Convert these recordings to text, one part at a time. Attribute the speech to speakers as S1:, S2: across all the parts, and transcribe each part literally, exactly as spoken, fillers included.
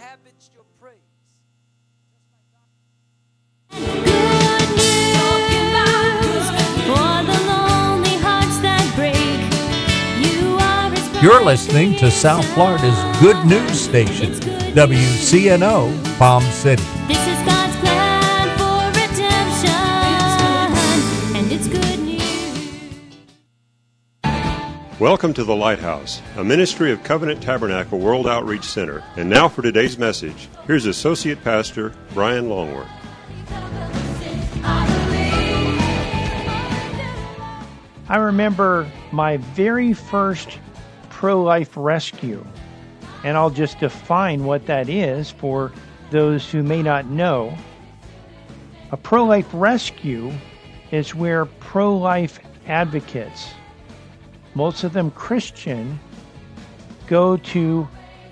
S1: inhabits your praise.
S2: You're listening to South Florida's Good News Station, W C N O, Palm City.
S3: This is God's plan for redemption, and it's good news.
S4: Welcome to The Lighthouse, a ministry of Covenant Tabernacle World Outreach Center. And now for today's message, here's Associate Pastor Brian Longworth.
S5: I remember my very first pro-life rescue, and I'll just define what that is for those who may not know. A pro-life rescue is where pro-life advocates, most of them Christian, go to,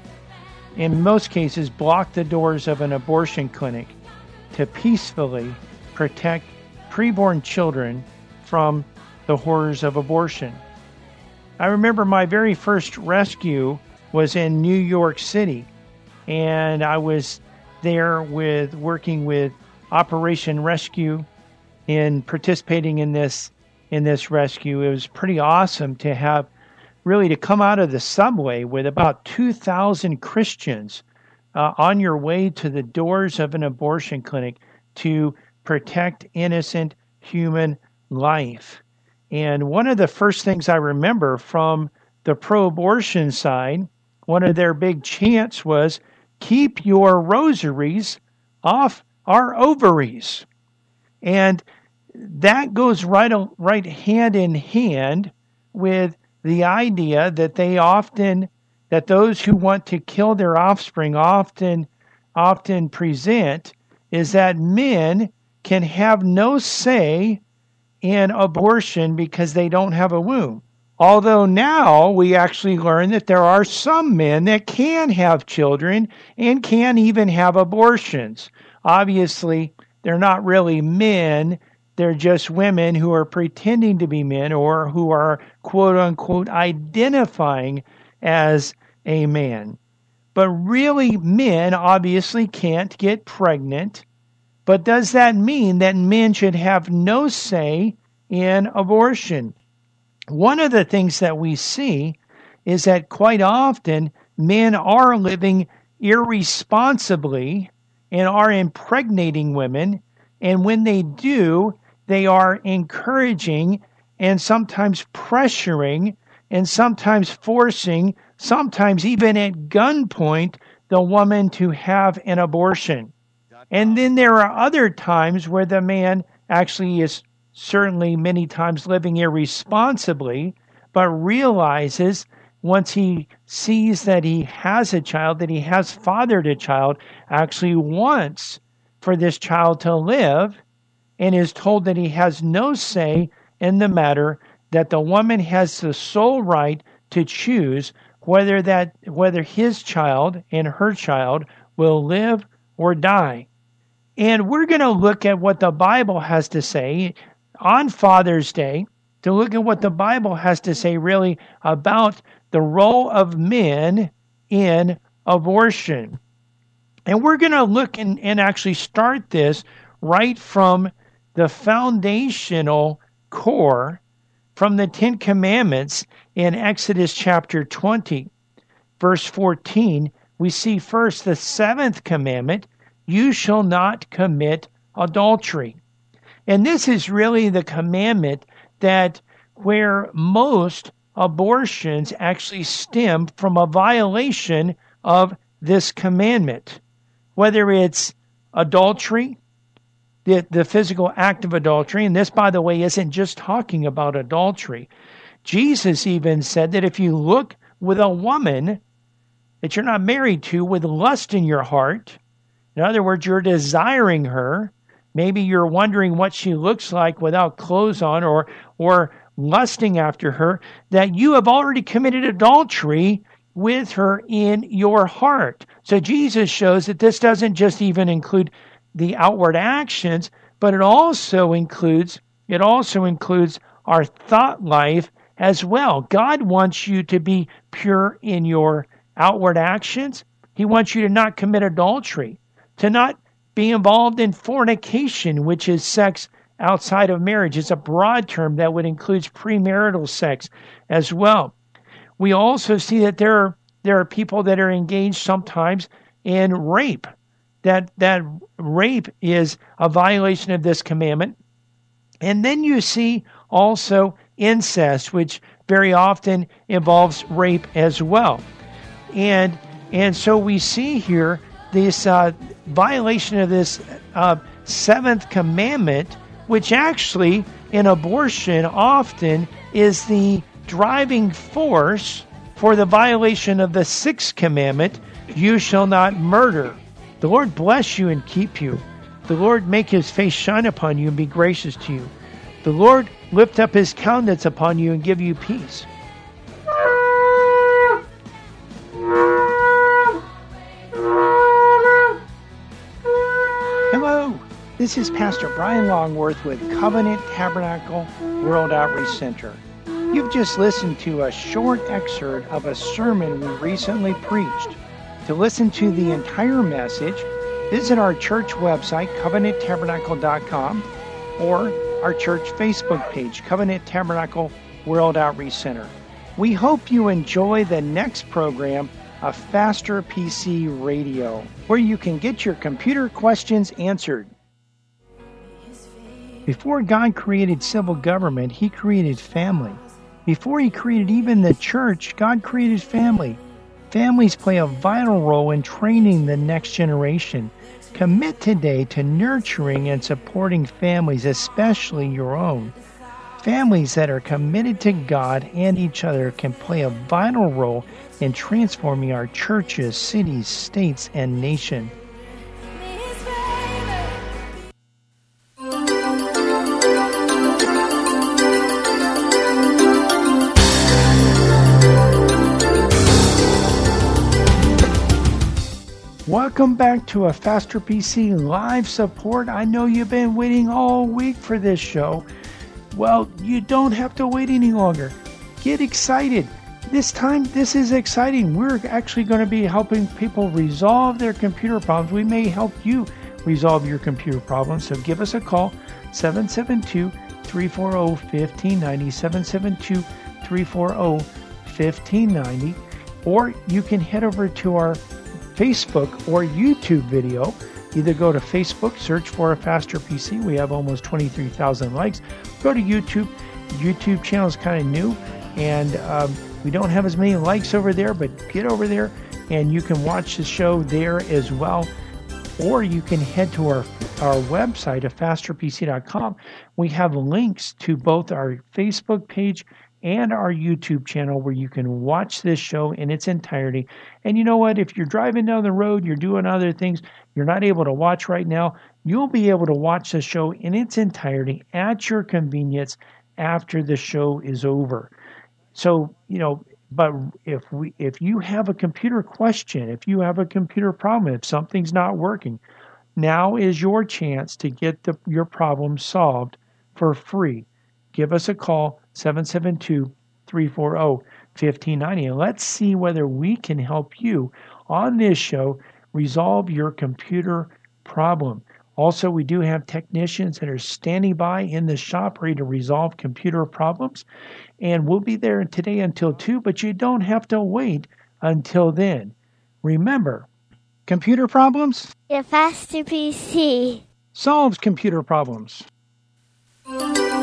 S5: in most cases, block the doors of an abortion clinic to peacefully protect preborn children from the horrors of abortion. I remember my very first rescue was in New York City, and I was there with working with Operation Rescue and participating in this in this rescue. It was pretty awesome to have really to come out of the subway with about two thousand Christians uh, on your way to the doors of an abortion clinic to protect innocent human life. And one of the first things I remember from the pro-abortion side, one of their big chants was, "Keep your rosaries off our ovaries." And that goes right, right hand in hand with the idea that they often, that those who want to kill their offspring often, often present is that men can have no say in abortion because they don't have a womb. Although now we actually learn that there are some men that can have children and can even have abortions. Obviously, they're not really men. They're just women who are pretending to be men or who are quote unquote identifying as a man. But really, men obviously can't get pregnant. But does that mean that men should have no say in abortion? One of the things that we see is that quite often men are living irresponsibly and are impregnating women. And when they do, they are encouraging and sometimes pressuring and sometimes forcing, sometimes even at gunpoint, the woman to have an abortion. And then there are other times where the man actually is certainly many times living irresponsibly, but realizes once he sees that he has a child, that he has fathered a child, actually wants for this child to live, and is told that he has no say in the matter, that the woman has the sole right to choose whether that whether his child and her child will live or die. And we're going to look at what the Bible has to say on Father's Day, to look at what the Bible has to say really about the role of men in abortion. And we're going to look and, and actually start this right from the foundational core, from the Ten Commandments in Exodus chapter twenty, verse fourteen. We see first the seventh commandment, "You shall not commit adultery." And this is really the commandment that where most abortions actually stem from a violation of this commandment. Whether it's adultery, the, the physical act of adultery, and this, by the way, isn't just talking about adultery. Jesus even said that if you look with a woman that you're not married to with lust in your heart, in other words, you're desiring her. Maybe you're wondering what she looks like without clothes on, or or lusting after her, that you have already committed adultery with her in your heart. So Jesus shows that this doesn't just even include the outward actions, but it also includes it also includes our thought life as well. God wants you to be pure in your outward actions, He wants you to not commit adultery, to not be involved in fornication, which is sex outside of marriage. It's a broad term that would include premarital sex as well. We also see that there are there are people that are engaged sometimes in rape. That that rape is a violation of this commandment. And then you see also incest, which very often involves rape as well. And and so we see here this uh, violation of this uh, seventh commandment, which actually in abortion often is the driving force for the violation of the sixth commandment, you shall not murder. The Lord bless you and keep you. The Lord make his face shine upon you and be gracious to you. The Lord lift up his countenance upon you and give you peace. Hello, this is Pastor Brian Longworth with Covenant Tabernacle World Outreach Center. You've just listened to a short excerpt of a sermon we recently preached. To listen to the entire message, visit our church website, covenant tabernacle dot com, or our church Facebook page, Covenant Tabernacle World Outreach Center. We hope you enjoy the next program of Faster P C Radio, where you can get your computer questions answered. Before God created civil government, he created family. Before he created even the church, God created family. Families play a vital role in training the next generation. Commit today to nurturing and supporting families, especially your own. Families that are committed to God and each other can play a vital role in transforming our churches, cities, states, and nation. Welcome back to a Faster P C live support. I know you've been waiting all week for this show. Well, you don't have to wait any longer. Get excited. This time, this is exciting. We're actually going to be helping people resolve their computer problems. We may help you resolve your computer problems. So give us a call, seven seven two, three four zero, one five nine zero, seven seven two, three four zero, one five nine zero. Or you can head over to our Facebook or YouTube video. Either go to Facebook, search for a Faster P C. We have almost twenty-three thousand likes. Go to YouTube. YouTube channel is kind of new, and um, we don't have as many likes over there, but get over there and you can watch the show there as well. Or you can head to our our website at faster p c dot com. We have links to both our Facebook page and our YouTube channel where you can watch this show in its entirety. And you know what? If you're driving down the road, you're doing other things, you're not able to watch right now, you'll be able to watch the show in its entirety at your convenience after the show is over. So, you know, but if we if you have a computer question, if you have a computer problem, if something's not working, now is your chance to get the, your problem solved for free. Give us a call, seven seven two, three four zero, one five nine zero. Let's see whether we can help you on this show resolve your computer problem. Also, we do have technicians that are standing by in the shop ready to resolve computer problems. And we'll be there today until two, but you don't have to wait until then. Remember, computer problems?
S3: A Faster P C
S5: Solves computer problems.
S3: You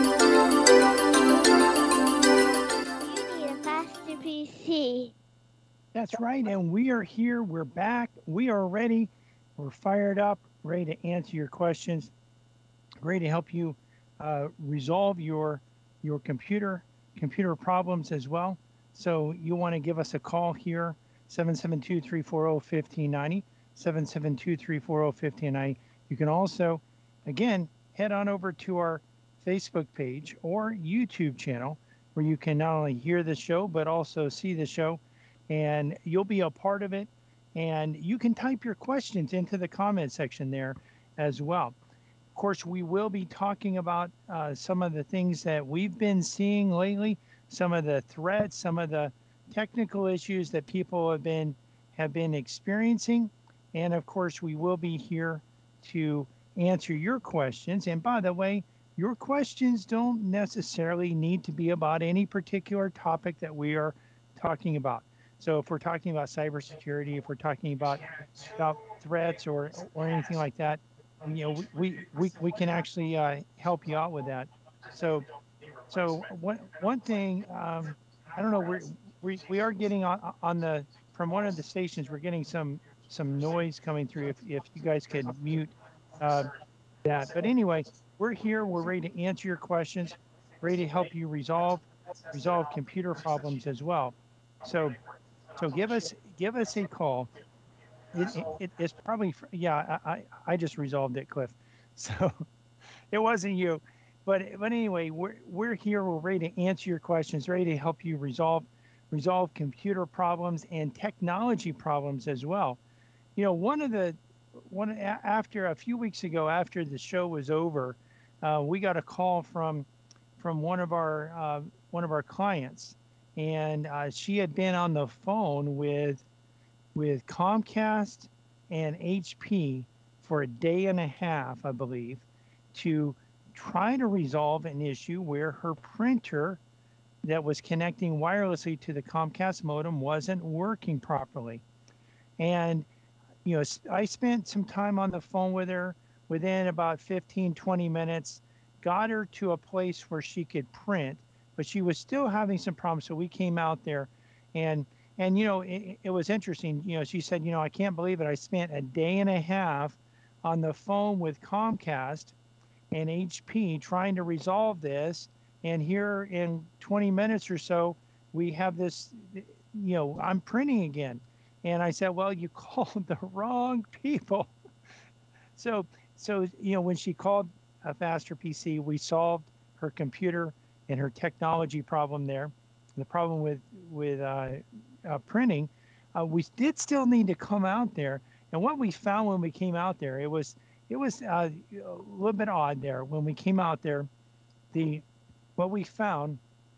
S3: need a Faster P C.
S5: That's right, and we are here. We're back. We are ready. We're fired up, ready to answer your questions, ready to help you uh, resolve your your computer computer problems as well. So you want to give us a call here, seven seven two, three four zero, one five nine zero, seven seven two, three four zero, one five nine zero. You can also, again, head on over to our Facebook page or YouTube channel where you can not only hear the show, but also see the show, and you'll be a part of it. And you can type your questions into the comment section there as well. Of course, we will be talking about uh, some of the things that we've been seeing lately, some of the threats, some of the technical issues that people have been have been experiencing. And of course, we will be here to answer your questions. And by the way, your questions don't necessarily need to be about any particular topic that we are talking about. So if we're talking about cybersecurity, if we're talking about about threats or or anything like that, you know, we we, we, we can actually uh, help you out with that. So so one one thing, um, I don't know, we're, we we are getting on on the from one of the stations. We're getting some some noise coming through. If if you guys could mute uh, that. But anyway, we're here. We're ready to answer your questions, ready to help you resolve resolve computer problems as well. So so give us give us a call. It, it, it's probably yeah. I, I I just resolved it, Cliff. So it wasn't you, but but anyway, we're we're here. We're ready to answer your questions, ready to help you resolve resolve computer problems and technology problems as well. You know, one of the one after a few weeks ago, after the show was over, uh, we got a call from from one of our uh, one of our clients, and uh, she had been on the phone with with Comcast and H P for a day and a half, I believe, to try to resolve an issue where her printer that was connecting wirelessly to the Comcast modem wasn't working properly. And, you know, I spent some time on the phone with her. Within about fifteen, twenty minutes, got her to a place where she could print, but she was still having some problems. So we came out there and and you know, it, it was interesting. You know, she said, you know, I can't believe it. I spent a day and a half on the phone with Comcast and H P trying to resolve this. And here in twenty minutes or so, we have this, you know, I'm printing again. And I said, well, you called the wrong people. So, so you know, when she called a Faster P C, we solved her computer and her technology problem there. The problem with with uh, uh, printing, uh, we did still need to come out there. And what we found when we came out there, it was it was uh, a little bit odd there. When we came out there, the what we found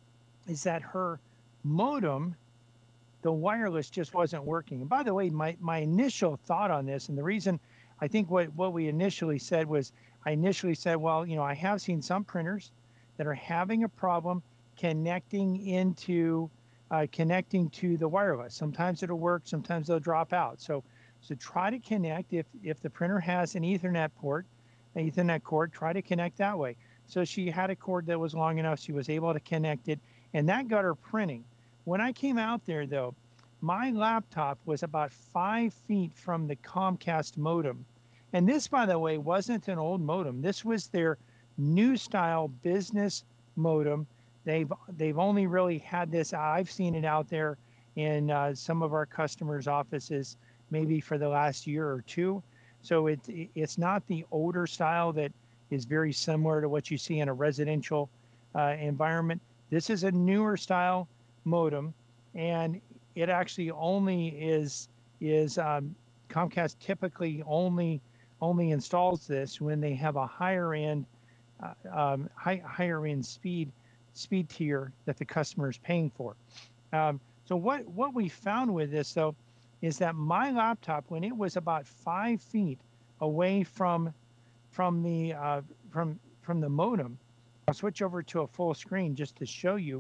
S5: is that her modem, the wireless, just wasn't working. And by the way, my my initial thought on this, and the reason I think what what we initially said was, I initially said, well, you know, I have seen some printers that are having a problem connecting into uh, connecting to the wireless. Sometimes it'll work, sometimes they'll drop out. So so try to connect if if the printer has an Ethernet port, an Ethernet cord, try to connect that way. So she had a cord that was long enough, she was able to connect it, and that got her printing. When I came out there though, my laptop was about five feet from the Comcast modem. And this, by the way, wasn't an old modem. This was their new style business modem. They've they've only really had this. I've seen it out there in uh, some of our customers' offices, maybe for the last year or two. So it it's not the older style that is very similar to what you see in a residential uh, environment. This is a newer style modem, and it actually only is is um, Comcast typically only only installs this when they have a higher end uh, um, high, higher end speed speed tier that the customer is paying for. Um, so what what we found with this though is that my laptop, when it was about five feet away from from the uh, from from the modem, I'll switch over to a full screen just to show you.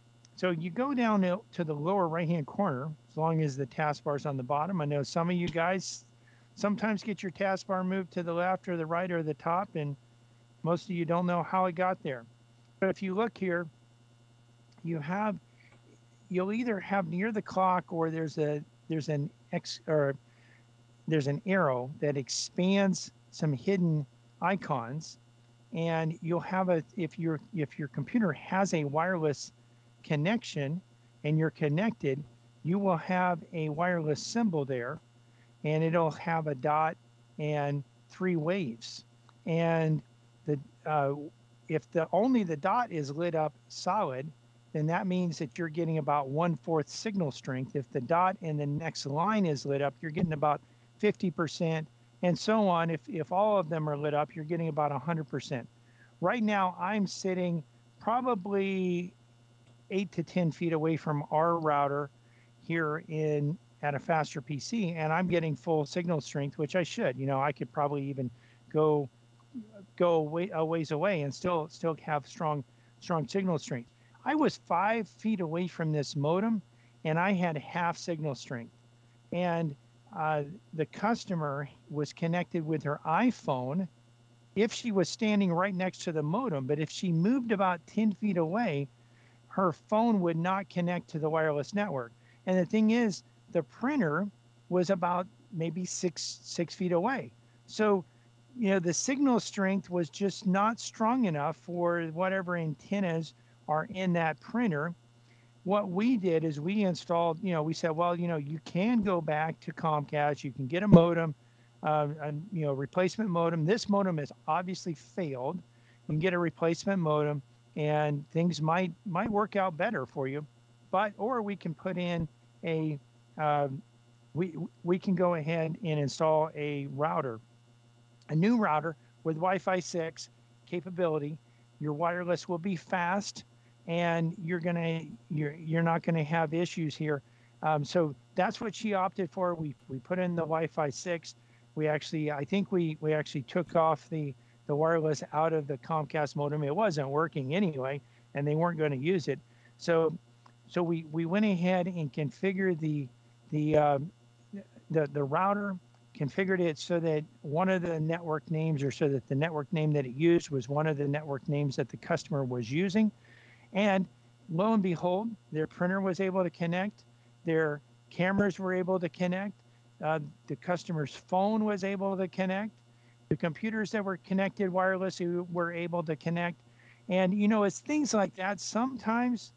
S5: So you go down to the lower right hand corner, as long as the taskbar is on the bottom. I know some of you guys sometimes get your taskbar moved to the left or the right or the top, and most of you don't know how it got there. But if you look here, you have you'll either have near the clock, or there's a there's an X or there's an arrow that expands some hidden icons, and you'll have a if your if your computer has a wireless connection and you're connected, you will have a wireless symbol there, and it'll have a dot and three waves. And the uh, if the only the dot is lit up solid, then that means that you're getting about one-fourth signal strength. If the dot in the next line is lit up, you're getting about fifty percent, and so on. If, if all of them are lit up, you're getting about one hundred percent. Right now, I'm sitting probably eight to ten feet away from our router here in at a faster P C, and I'm getting full signal strength, which I should. You know, I could probably even go go away, a ways away and still still have strong strong signal strength. I was five feet away from this modem, and I had half signal strength. And uh, the customer was connected with her iPhone if she was standing right next to the modem, but if she moved about ten feet away, her phone would not connect to the wireless network. And the thing is, the printer was about maybe six six feet away. So, you know, the signal strength was just not strong enough for whatever antennas are in that printer. What we did is we installed, you know, we said, well, you know, you can go back to Comcast, you can get a modem, uh, a, you know, replacement modem. This modem has obviously failed. You can get a replacement modem, and things might might work out better for you. But or we can put in a uh, we we can go ahead and install a router, a new router with Wi-Fi six capability. Your wireless will be fast, and you're gonna you're you're not gonna have issues here. Um, so that's what she opted for. We we put in the Wi-Fi six. We actually I think we we actually took off the the wireless out of the Comcast modem. It wasn't working anyway, and they weren't going to use it. So so we we went ahead and configured the the uh, the the router, configured it so that one of the network names, or so that the network name that it used was one of the network names that the customer was using. And lo and behold, their printer was able to connect, their cameras were able to connect, uh, the customer's phone was able to connect, the computers that were connected wirelessly were able to connect. And, you know, it's things like that. Sometimes,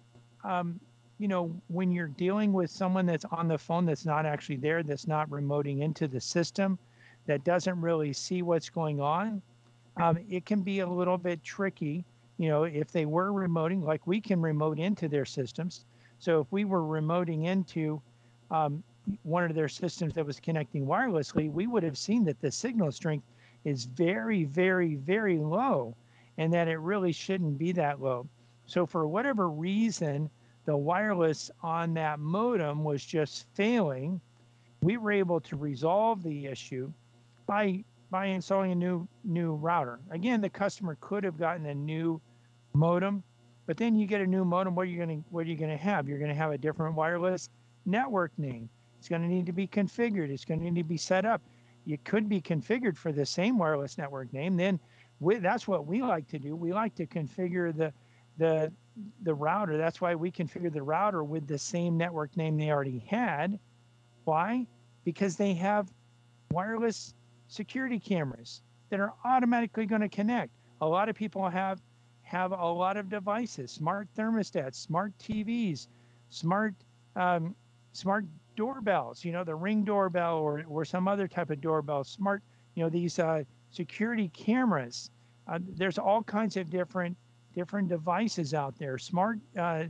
S5: um, you know, when you're dealing with someone that's on the phone that's not actually there, that's not remoting into the system, that doesn't really see what's going on, um, it can be a little bit tricky. You know, if they were remoting, like we can remote into their systems. So if we were remoting into um, one of their systems that was connecting wirelessly, we would have seen that the signal strength is very, very, very low, and that it really shouldn't be that low. So for whatever reason, the wireless on that modem was just failing. We were able to resolve the issue by by installing a new new router. Again, the customer could have gotten a new modem, but then you get a new modem. What are you going to what are you going to have? You're going to have a different wireless network name. It's going to need to be configured. It's going to need to be set up. It could be configured for the same wireless network name. Then we, that's what we like to do. We like to configure the the the router. That's why we configured the router with the same network name they already had. Why? Because they have wireless security cameras that are automatically going to connect. A lot of people have have a lot of devices, smart thermostats, smart T Vs, smart um, smart doorbells, you know, the Ring doorbell or, or some other type of doorbell, smart, you know, these uh, security cameras. Uh, there's all kinds of different different devices out there, smart uh,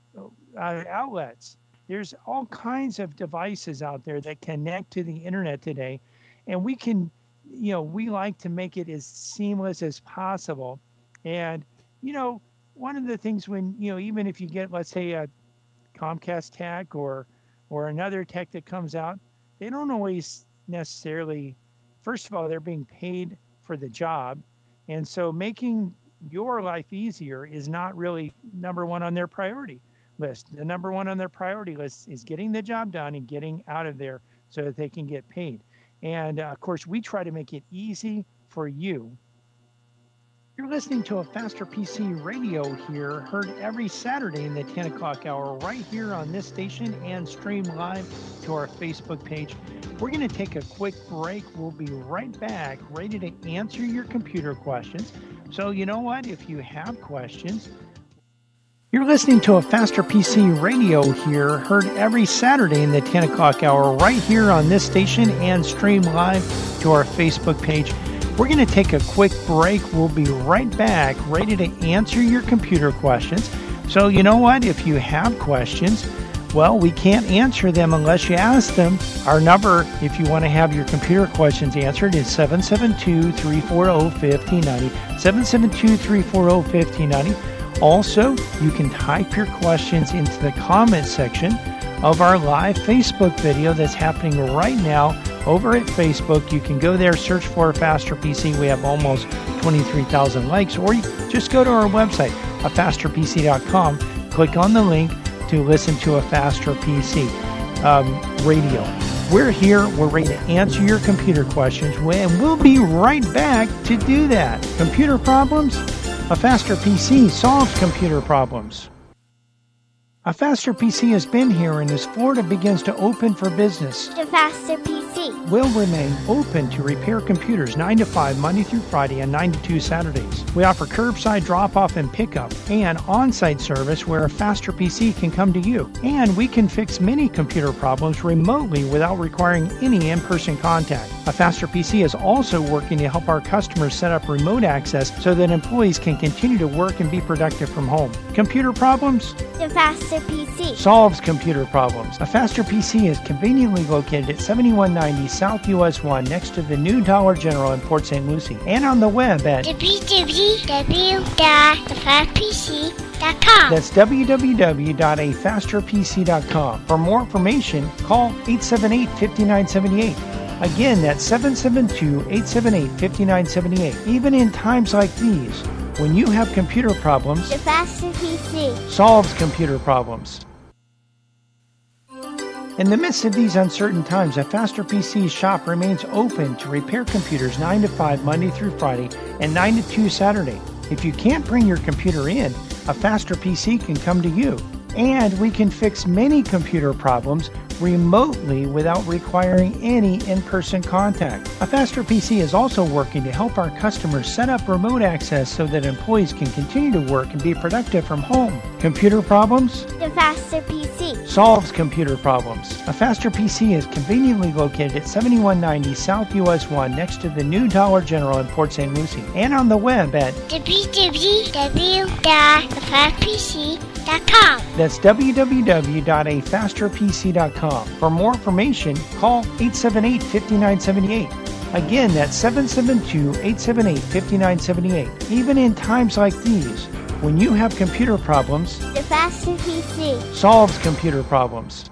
S5: uh, outlets. There's all kinds of devices out there that connect to the internet today. And we can, you know, we like to make it as seamless as possible. And, you know, one of the things when, you know, even if you get, let's say, a Comcast tech or or another tech that comes out, they don't always necessarily, first of all, they're being paid for the job. And so making your life easier is not really number one on their priority list. The number one on their priority list is getting the job done and getting out of there so that they can get paid. And uh, of course, we try to make it easy for you. You're listening to a Faster P C radio here, heard every Saturday in the ten o'clock hour right here on this station and stream live to our Facebook page. We're going to take a quick break. We'll be right back, ready to answer your computer questions. So you know what? If you have questions, you're listening to a Faster P C radio here, heard every Saturday in the ten o'clock hour right here on this station and stream live to our Facebook page. We're going to take a quick break. We'll be right back, ready to answer your computer questions. So you know what? If you have questions, well, we can't answer them unless you ask them. Our number, if you want to have your computer questions answered, is seven seven two, three four zero, five zero nine zero, seven seven two, three four zero, five zero nine zero. Also, you can type your questions into the comment section of our live Facebook video that's happening right now over at Facebook. You can go there, search for a Faster P C. We have almost twenty-three thousand likes, or you just go to our website, a faster p c dot com, click on the link to listen to a Faster P C um, radio. We're here, we're ready to answer your computer questions, and we'll be right back to do that. Computer problems? A Faster P C solves computer problems. A Faster P C has been here, and as Florida begins to open for business,
S1: The Faster P C.
S5: will remain open to repair computers nine to five Monday through Friday and nine to two Saturdays. We offer curbside drop-off and pickup and on-site service where a Faster P C can come to you. And we can fix many computer problems remotely without requiring any in-person contact. A Faster P C is also working to help our customers set up remote access so that employees can continue to work and be productive from home. Computer problems?
S1: The Faster P C.
S5: Solves computer problems. A Faster P C is conveniently located at seventy-one ninety South U S one next to the new Dollar General in Port Saint Lucie, and on the web at
S1: w w w dot the fast p c dot com.
S5: that's w w w dot a faster p c dot com. For more information, call eight seven eight, five nine seven eight. Again, that's seven seven two, eight seven eight, five nine seven eight. Even in times like these, when you have computer problems,
S1: The Faster P C.
S5: solves computer problems. In the midst of these uncertain times, a Faster P C shop remains open to repair computers nine to five Monday through Friday and nine to two Saturday. If you can't bring your computer in, a Faster P C can come to you. And we can fix many computer problems remotely without requiring any in-person contact. A Faster P C is also working to help our customers set up remote access so that employees can continue to work and be productive from home. Computer problems?
S1: The Faster P C.
S5: Solves computer problems. A Faster P C is conveniently located at seventy-one ninety South U S one next to the new Dollar General in Port Saint Lucie, and on the web at
S1: w w w dot the fast p c dot com.
S5: that's w w w dot a faster p c dot com. For more information, call eight seven eight, five nine seven eight. Again, that's seven seven two, eight seven eight, five nine seven eight. Even in times like these, when you have computer problems,
S1: The Faster P C.
S5: solves computer problems.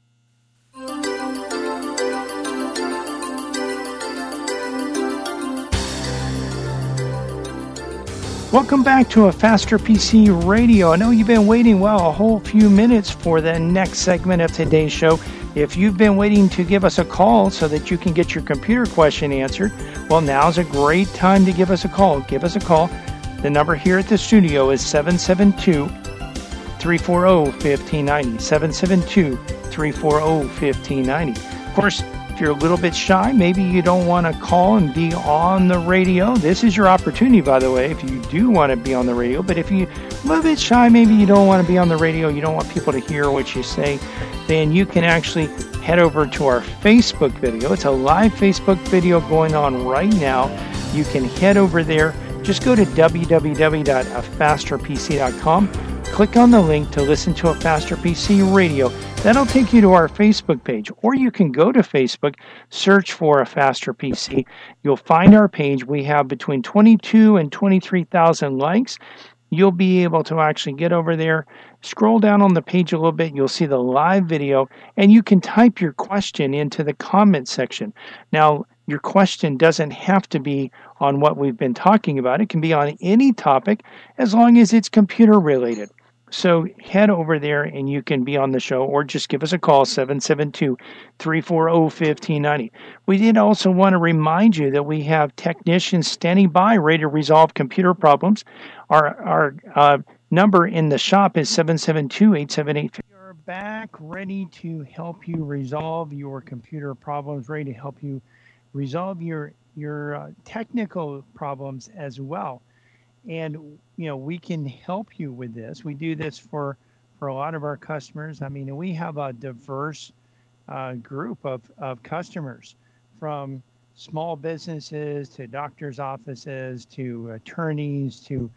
S5: Welcome back to a Faster P C Radio. I know you've been waiting, well, a whole few minutes for the next segment of today's show. If you've been waiting to give us a call so that you can get your computer question answered, well, now's a great time to give us a call. Give us a call. The number here at the studio is seven seven two, three four zero, one five nine zero, seven seven two, three four zero, one five nine zero. Of course, if you're a little bit shy, maybe you don't want to call and be on the radio. This is your opportunity, by the way, if you do want to be on the radio. But if you're a little bit shy, maybe you don't want to be on the radio, you don't want people to hear what you say, then you can actually head over to our Facebook video. It's a live Facebook video going on right now. You can head over there. Just go to w w w dot a faster p c dot com. Click on the link to listen to a Faster P C radio. That'll take you to our Facebook page. Or you can go to Facebook, search for a Faster P C. You'll find our page. We have between twenty-two and twenty-three thousand likes. You'll be able to actually get over there, scroll down on the page a little bit. You'll see the live video, and you can type your question into the comment section. Now, your question doesn't have to be on what we've been talking about. It can be on any topic as long as it's computer related. So head over there and you can be on the show, or just give us a call, seven seven two, three four zero, one five nine zero. We did also want to remind you that we have technicians standing by ready to resolve computer problems. Our, our uh, number in the shop is seven seven two, eight seven eight. We are back ready to help you resolve your computer problems, ready to help you resolve your, your uh, technical problems as well. And, you know, we can help you with this. We do this for, for a lot of our customers. I mean, we have a diverse uh, group of, of customers, from small businesses to doctors' offices to attorneys to,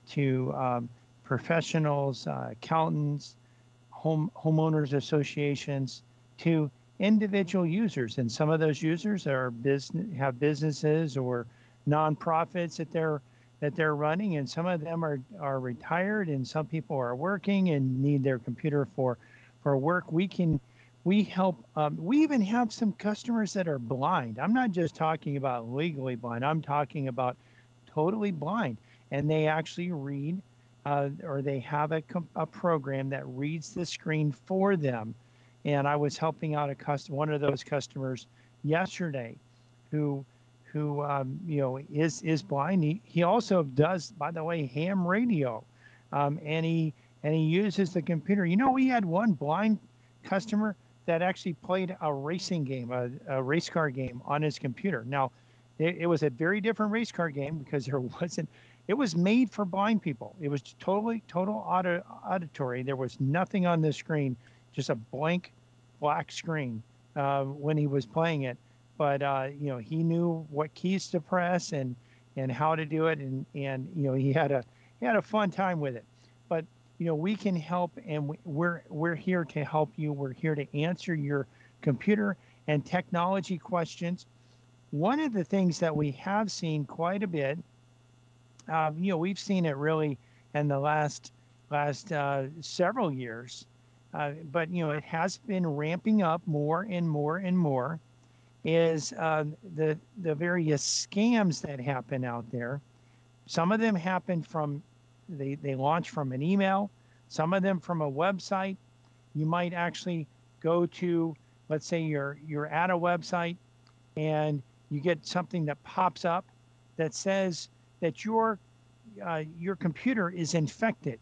S5: to um, professionals, uh, accountants, home homeowners associations, to individual users. And some of those users are business, have businesses or nonprofits that they're that they're running, and some of them are, are retired, and some people are working and need their computer for, for work. We can, we help. Um, we even have some customers that are blind. I'm not just talking about legally blind. I'm talking about totally blind, and they actually read, uh, or they have a, com- a program that reads the screen for them. And I was helping out a cust- one of those customers yesterday, who who um, you know is is blind. He, he also does, by the way, ham radio, um, and he and he uses the computer. You know, we had one blind customer that actually played a racing game, a, a race car game on his computer. Now, it, it was a very different race car game because there wasn't. It was made for blind people. It was totally total auto, auditory. There was nothing on the screen, just a blank black screen uh, when he was playing it. But uh, you know, he knew what keys to press and and how to do it, and and you know, he had a he had a fun time with it. But you know, we can help, and we, we're we're here to help you. We're here to answer your computer and technology questions. One of the things that we have seen quite a bit, uh, you know, we've seen it really in the last last uh, several years, uh, but you know, it has been ramping up more and more and more. Is uh, the the various scams that happen out there. Some of them happen from they they launch from an email. Some of them from a website. You might actually go to, let's say you're you're at a website and you get something that pops up that says that your uh, your computer is infected,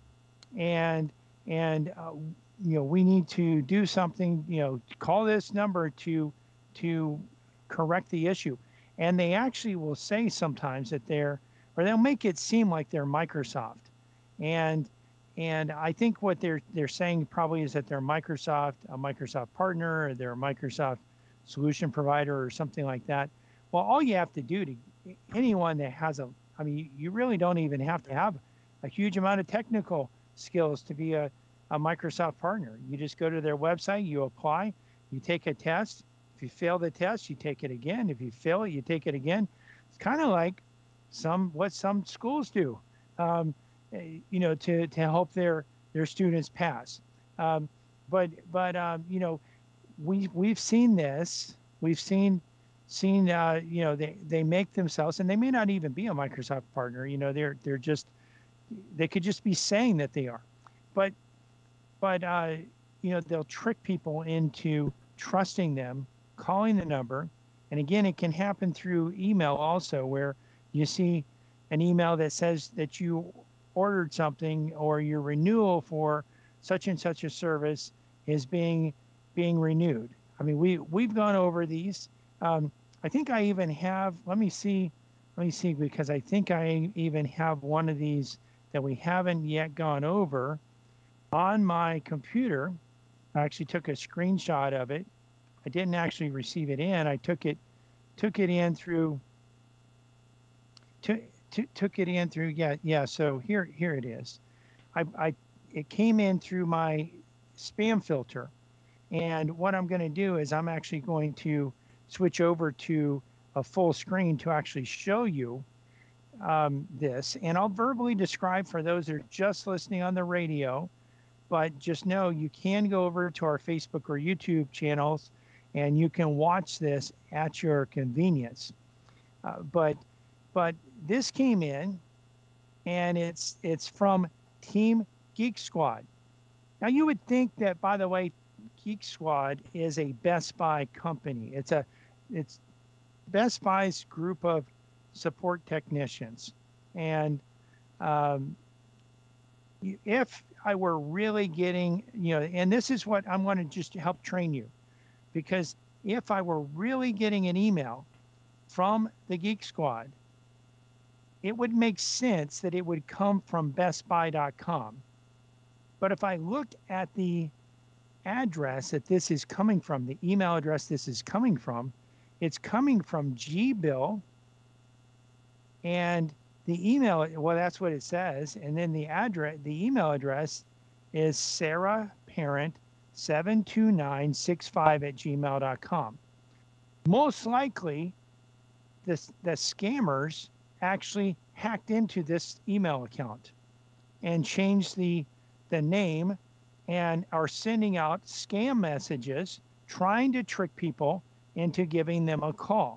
S5: and and uh, you know, we need to do something. You know, call this number to to correct the issue. And they actually will say sometimes that they're, or they'll make it seem like they're Microsoft. And and I think what they're they're saying probably is that they're Microsoft, a Microsoft partner, or they're a Microsoft solution provider or something like that. Well, all you have to do to anyone that has a, I mean, you really don't even have to have a huge amount of technical skills to be a, a Microsoft partner. You just go to their website, you apply, you take a test. If you fail the test, you take it again. If you fail it, you take it again. It's kind of like some what some schools do, um, eh, you know, to, to help their their students pass. Um, but but um, you know, we we've seen this. We've seen seen uh, you know, they they make themselves, and they may not even be a Microsoft partner. You know, they're they're just they could just be saying that they are, but but uh, you know, they'll trick people into trusting them, calling the number. And again, it can happen through email also, where you see an email that says that you ordered something, or your renewal for such and such a service is being being renewed. I mean, we we've gone over these. Um, I think I even have. Let me see. Let me see, because I think I even have one of these that we haven't yet gone over on my computer. I actually took a screenshot of it. I didn't actually receive it in. I took it took it in through took took it in through yeah yeah. So here here it is. I, I it came in through my spam filter, and what I'm going to do is I'm actually going to switch over to a full screen to actually show you um, this, and I'll verbally describe for those that are just listening on the radio. But just know you can go over to our Facebook or YouTube channels, and you can watch this at your convenience. Uh, but but this came in, and it's it's from Team Geek Squad. Now you would think that, by the way, Geek Squad is a Best Buy company. It's a it's Best Buy's group of support technicians, and um, if I were really getting, you know, and this is what I'm going to just help train you, because if I were really getting an email from the Geek Squad, it would make sense that it would come from best buy dot com. But if I looked at the address that this is coming from, the email address this is coming from, it's coming from G Bill, and the email, well, that's what it says. And then the address, the email address is Sarah Parent seven two nine six five at gmail dot com. Most likely, this, the scammers actually hacked into this email account and changed the, the name and are sending out scam messages trying to trick people into giving them a call.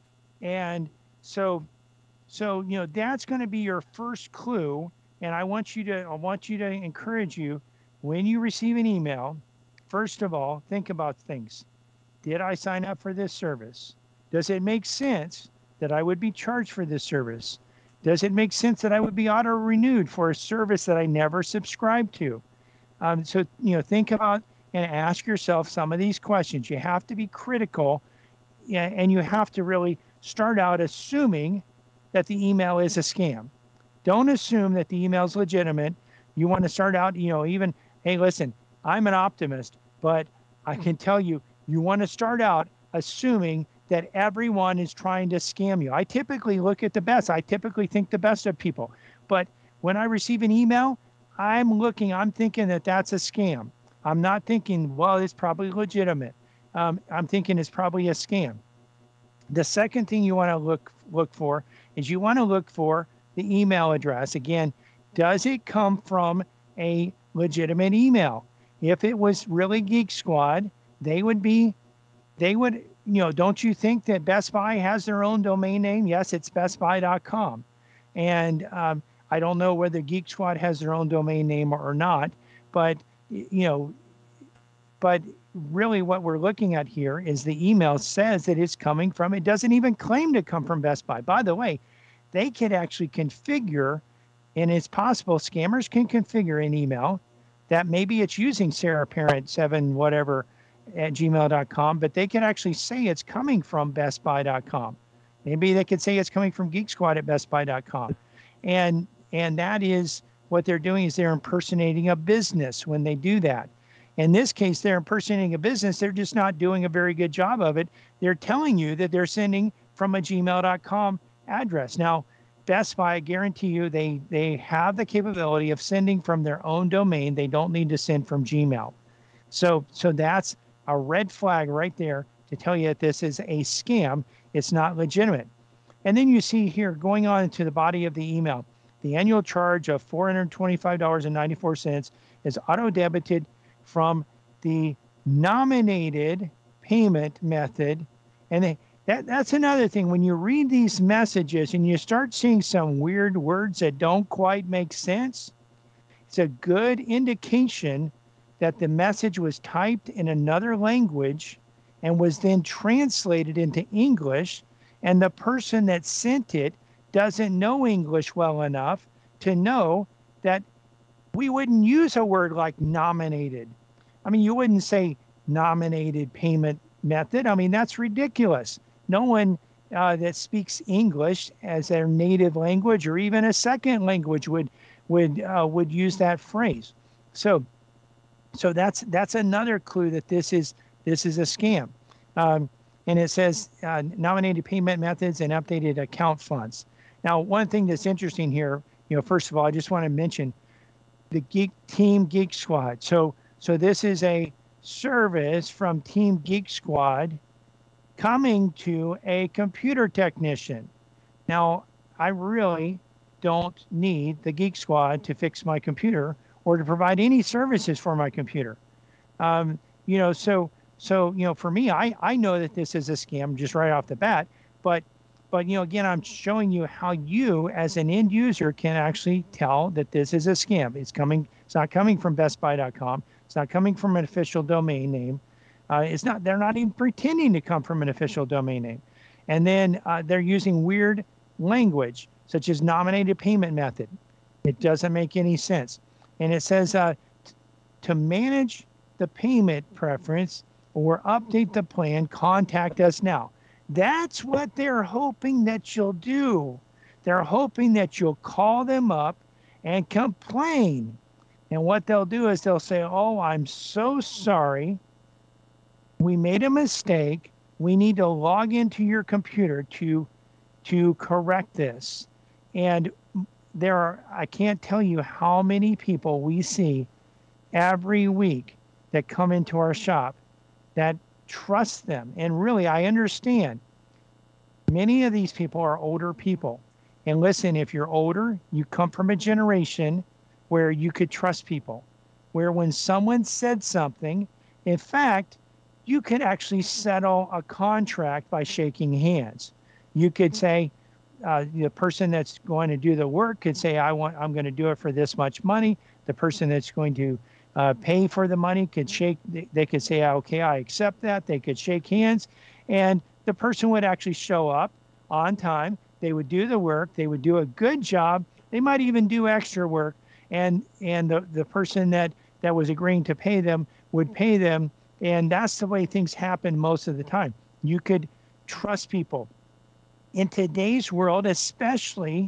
S5: And so so you know that's going to be your first clue. And I want you to I want you to encourage you, when you receive an email, first of all, think about things. Did I sign up for this service? Does it make sense that I would be charged for this service? Does it make sense that I would be auto renewed for a service that I never subscribed to? Um, so, you know, think about and ask yourself some of these questions. You have to be critical, yeah, and you have to really start out assuming that the email is a scam. Don't assume that the email is legitimate. You want to start out, you know, even, hey, listen, I'm an optimist, but I can tell you, you want to start out assuming that everyone is trying to scam you. I typically look at the best. I typically think the best of people. But when I receive an email, I'm looking, I'm thinking that that's a scam. I'm not thinking, well, it's probably legitimate. Um, I'm thinking it's probably a scam. The second thing you want to look look for is you want to look for the email address. Again, does it come from a legitimate email? If it was really Geek Squad, they would be, they would, you know, don't you think that Best Buy has their own domain name? Yes, it's best buy dot com. And um, I don't know whether Geek Squad has their own domain name or not, but, you know, but really what we're looking at here is the email says that it's coming from, it doesn't even claim to come from Best Buy. By the way, they can actually configure, and it's possible scammers can configure an email that maybe it's using Sarah Parent seven whatever at gmail dot com, but they can actually say it's coming from best buy dot com. Maybe they could say it's coming from Geek Squad at best buy dot com. And and that is what they're doing, is they're impersonating a business when they do that. In this case, they're impersonating a business. They're just not doing a very good job of it. They're telling you that they're sending from a gmail dot com address. Now, Best Buy, I guarantee you, they, they have the capability of sending from their own domain. They don't need to send from Gmail. So, so that's a red flag right there to tell you that this is a scam. It's not legitimate. And then you see here, going on into the body of the email, the annual charge of four hundred twenty-five dollars and ninety-four cents is auto-debited from the nominated payment method. And they, that, that's another thing. When you read these messages and you start seeing some weird words that don't quite make sense, it's a good indication that the message was typed in another language and was then translated into English, and the person that sent it doesn't know English well enough to know that we wouldn't use a word like nominated. I mean, you wouldn't say nominated payment method. I mean, that's ridiculous. No one uh, that speaks English as their native language or even a second language would would uh, would use that phrase. So, so that's that's another clue that this is this is a scam. Um, and it says uh, nominated payment methods and updated account funds. Now, one thing that's interesting here, you know, first of all, I just want to mention the Geek Team Geek Squad. So, so this is a service from Team Geek Squad coming to a computer technician. Now, I really don't need the Geek Squad to fix my computer or to provide any services for my computer. Um, you know, so so you know, for me, I I know that this is a scam just right off the bat. But but you know, again, I'm showing you how you, as an end user, can actually tell that this is a scam. It's coming. It's not coming from best buy dot com. It's not coming from an official domain name. Uh, it's not. They're not even pretending to come from an official domain name. And then uh, they're using weird language, such as nominated payment method. It doesn't make any sense. And it says uh, t- to manage the payment preference or update the plan, contact us now. That's what they're hoping that you'll do. They're hoping that you'll call them up and complain. And what they'll do is they'll say, oh, I'm so sorry. We made a mistake. We need to log into your computer to to correct this. And there are, I can't tell you how many people we see every week that come into our shop that trust them. And really, I understand many of these people are older people. And listen, if you're older, you come from a generation where you could trust people. where when someone said something, in fact, you could actually settle a contract by shaking hands. You could say, uh, the person that's going to do the work could say, I want, I'm going to do it for this much money. The person that's going to uh, pay for the money could shake, they, they could say, okay, I accept that. They could shake hands, and the person would actually show up on time. They would do the work. They would do a good job. They might even do extra work. And, and the, the person that, that was agreeing to pay them would pay them. And that's the way things happen most of the time. You could trust people. In today's world, especially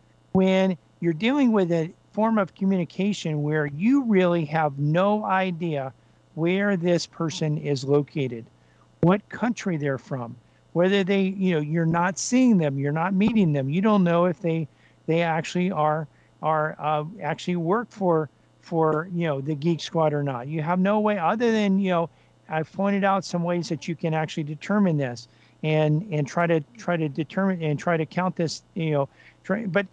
S5: when you're dealing with a form of communication where you really have no idea where this person is located, what country they're from, whether they, you know, you're not seeing them, you're not meeting them, you don't know if they, they actually are, are uh, actually work for, for, you know, the Geek Squad or not. You have no way other than, you know, I've pointed out some ways that you can actually determine this and, and try to, try to determine and try to count this, you know, try, but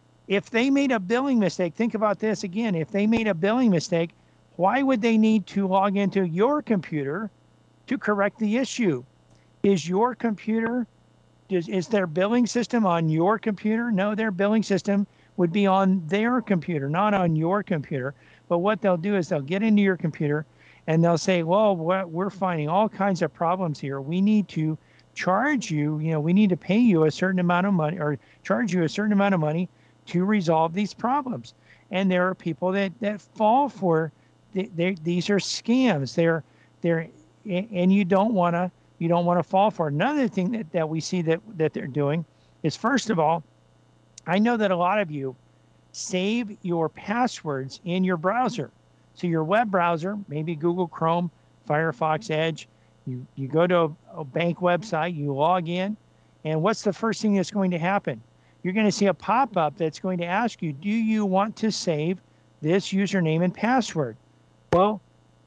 S5: if they made a billing mistake, think about this again. If they made a billing mistake, why would they need to log into your computer to correct the issue? Is your computer, is, is their billing system on your computer? No, their billing system would be on their computer, not on your computer. But what they'll do is they'll get into your computer and they'll say, well, we're finding all kinds of problems here. We need to charge you, you know, we need to pay you a certain amount of money or charge you a certain amount of money to resolve these problems. And there are people that, that fall for, they, these are scams. They're, they're, and you don't want to, you don't want to fall for it. Another thing that, that we see that, that they're doing is, first of all, I know that a lot of you save your passwords in your browser. So your web browser, maybe Google Chrome, Firefox, Edge, you, you go to a, a bank website, you log in, and what's the first thing that's going to happen? You're going to see a pop-up that's going to ask you, do you want to save this username and password? Well,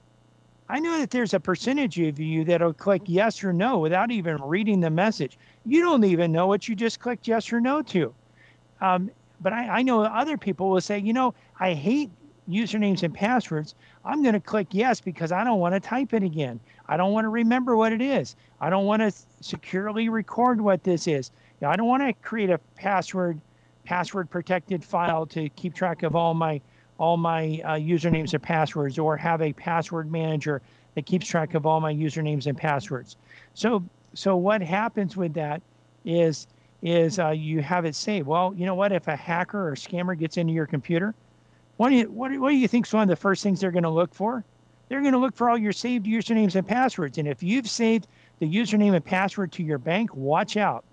S5: I know that there's a percentage of you that'll click yes or no without even reading the message. You don't even know what you just clicked yes or no to. Um, but I, I know other people will say, you know, I hate usernames and passwords. I'm going to click yes because I don't want to type it again. I don't want to remember what it is. I don't want to securely record what this is. You know, I don't want to create a password password protected file to keep track of all my all my uh, usernames and passwords, or have a password manager that keeps track of all my usernames and passwords. So so what happens with that is is uh, you have it saved. Well, you know what? If a hacker or scammer gets into your computer, what do you what, what do you think is one of the first things they're going to look for? They're going to look for all your saved usernames and passwords. And if you've saved the username and password to your bank, watch out.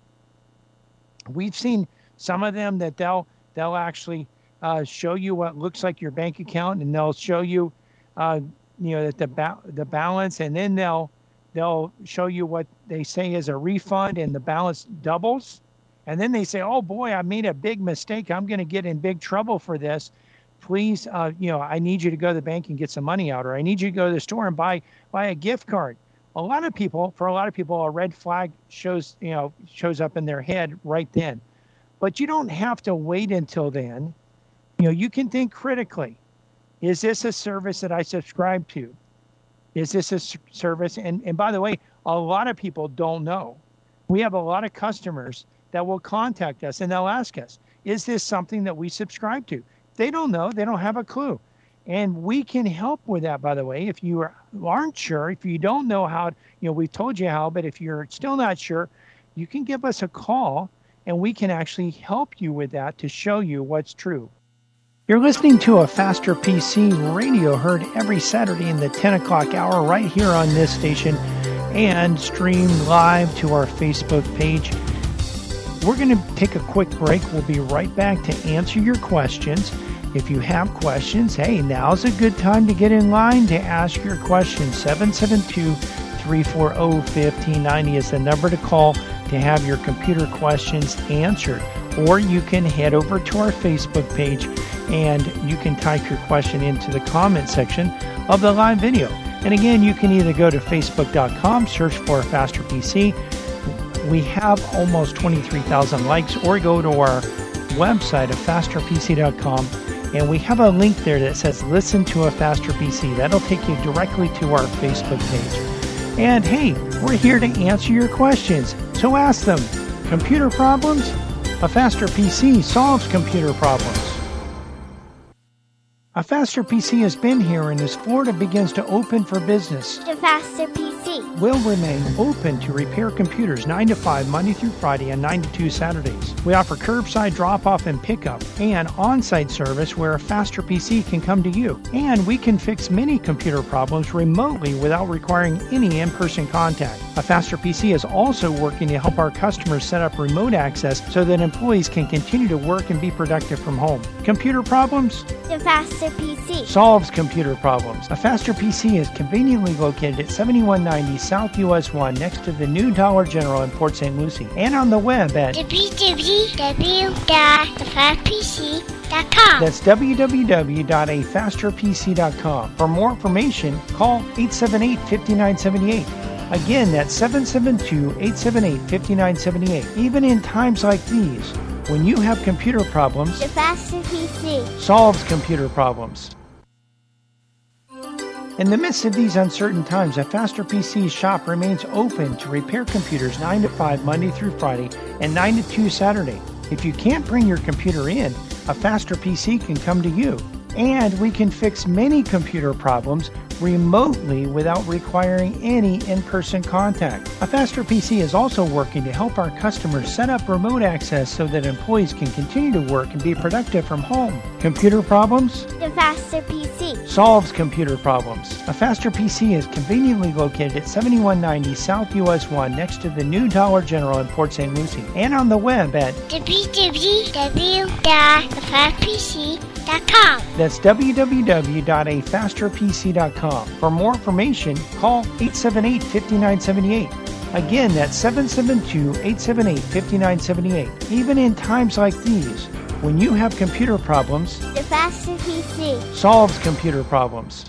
S5: We've seen some of them that they'll they'll actually uh, show you what looks like your bank account, and they'll show you, uh, you know, that the ba- the balance, and then they'll they'll show you what they say is a refund, and the balance doubles, and then they say, oh boy, I made a big mistake. I'm going to get in big trouble for this. Please, uh, you know, I need you to go to the bank and get some money out, or I need you to go to the store and buy buy a gift card. A lot of people, for a lot of people, a red flag shows, you know, shows up in their head right then. But you don't have to wait until then. You know, you can think critically. Is this a service that I subscribe to? Is this a s- service? And, and by the way, a lot of people don't know. We have a lot of customers that will contact us and they'll ask us, is this something that we subscribe to? They don't know. They don't have a clue. And we can help with that, by the way. If you are, aren't sure, if you don't know how, you know, we've told you how, but if you're still not sure, you can give us a call and we can actually help you with that to show you what's true. You're listening to a Faster P C radio, heard every Saturday in the ten o'clock hour right here on this station, and streamed live to our Facebook page. We're going to take a quick break. We'll be right back to answer your questions. If you have questions, hey, now's a good time to get in line to ask your questions. seven seven two, three four zero, one five nine zero is the number to call to have your computer questions answered. Or you can head over to our Facebook page and you can type your question into the comment section of the live video. And again, you can either go to facebook dot com, search for Faster P C. We have almost twenty-three thousand likes, or go to our website at faster p c dot com And we have a link there that says listen to a faster P C. That'll take you directly to our Facebook page. And hey, we're here to answer your questions. So ask them. Computer problems? A faster P C solves computer problems. A faster P C has been here, and as Florida begins to open for business,
S1: The faster P C.
S5: will remain open to repair computers nine to five Monday through Friday and nine to two Saturdays. We offer curbside drop-off and pickup and on-site service where a faster P C can come to you. And we can fix many computer problems remotely without requiring any in-person contact. A faster P C is also working to help our customers set up remote access so that employees can continue to work and be productive from home. Computer problems?
S1: The faster P C.
S5: Solves computer problems. A faster P C is conveniently located at seventy-one ninety South U S one next to the new Dollar General in Port Saint Lucie, and on the web at
S1: w w w dot the fast p c dot com.
S5: that's w w w dot a faster p c dot com. For more information, call eight seven eight, five nine seven eight. Again, that's seven seven two, eight seven eight, five nine seven eight. Even in times like these, when you have computer problems,
S1: The faster P C.
S5: solves computer problems. In the midst of these uncertain times, a Faster P C shop remains open to repair computers nine to five Monday through Friday and nine to two Saturday. If you can't bring your computer in, a Faster P C can come to you. And we can fix many computer problems remotely without requiring any in-person contact. A Faster P C is also working to help our customers set up remote access so that employees can continue to work and be productive from home. Computer problems?
S1: The faster P C.
S5: Solves computer problems. A Faster P C is conveniently located at seventy-one ninety South U S one next to the new Dollar General in Port Saint Lucie, and on the web at
S1: w w w dot the fast p c dot com.
S5: that's w w w dot a faster p c dot com. For more information, call eight seven eight, five nine seven eight. Again, that's seven seven two, eight seven eight, five nine seven eight. Even in times like these, when you have computer problems,
S1: The faster P C.
S5: solves computer problems.